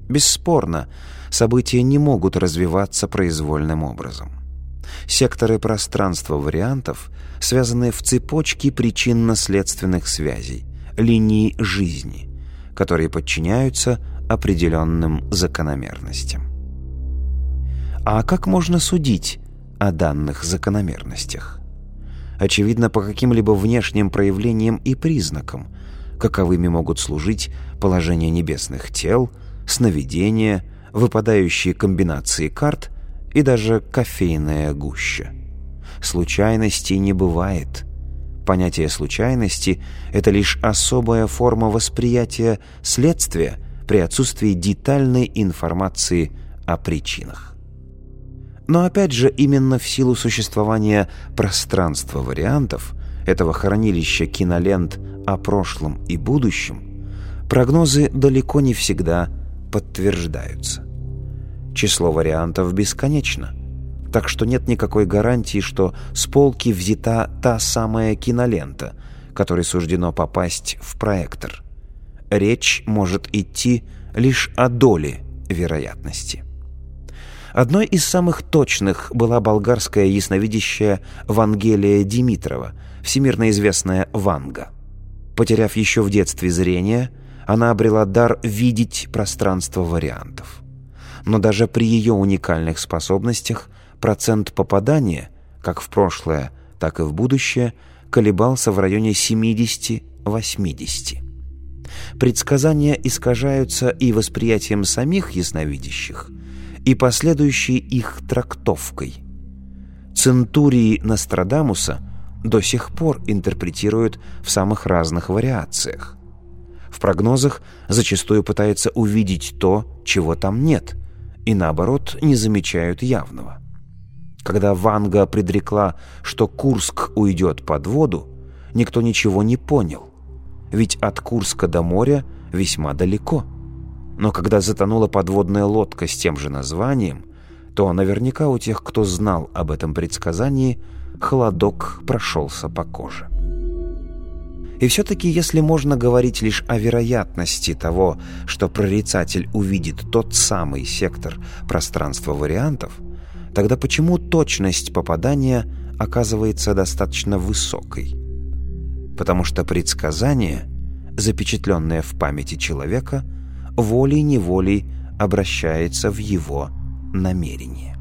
Бесспорно, события не могут развиваться произвольным образом. Секторы пространства вариантов связаны в цепочке причинно-следственных связей, линий жизни, которые подчиняются определенным закономерностям. А как можно судить о данных закономерностях? Очевидно, по каким-либо внешним проявлениям и признакам, каковыми могут служить положение небесных тел, сновидения, выпадающие комбинации карт и даже кофейная гуща. Случайностей не бывает. Понятие случайности — это лишь особая форма восприятия следствия при отсутствии детальной информации о причинах. Но опять же, именно в силу существования пространства вариантов, этого хранилища кинолент о прошлом и будущем, прогнозы далеко не всегда подтверждаются. Число вариантов бесконечно, так что нет никакой гарантии, что с полки взята та самая кинолента, которой суждено попасть в проектор. Речь может идти лишь о доле вероятности. Одной из самых точных была болгарская ясновидящая Вангелия Димитрова, всемирно известная Ванга. Потеряв еще в детстве зрение, она обрела дар видеть пространство вариантов. Но даже при ее уникальных способностях процент попадания, как в прошлое, так и в будущее, колебался в районе 70-80. Предсказания искажаются и восприятием самих ясновидящих, и последующей их трактовкой. Центурии Нострадамуса до сих пор интерпретируют в самых разных вариациях. В прогнозах зачастую пытаются увидеть то, чего там нет, и наоборот не замечают явного. Когда Ванга предрекла, что Курск уйдет под воду, никто ничего не понял, ведь от Курска до моря весьма далеко. Но когда затонула подводная лодка с тем же названием, то наверняка у тех, кто знал об этом предсказании, холодок прошелся по коже. И все-таки, если можно говорить лишь о вероятности того, что прорицатель увидит тот самый сектор пространства вариантов, тогда почему точность попадания оказывается достаточно высокой? Потому что предсказание, запечатленное в памяти человека, волей-неволей обращается в его намерение.